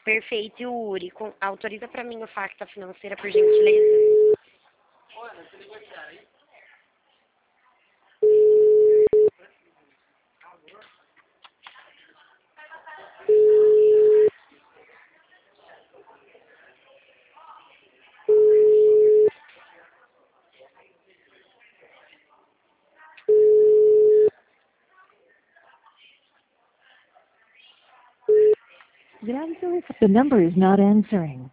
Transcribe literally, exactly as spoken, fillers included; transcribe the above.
Perfeito, Yuri. Com- autoriza para mim o fax da financeira, por gentileza? The number is not answering.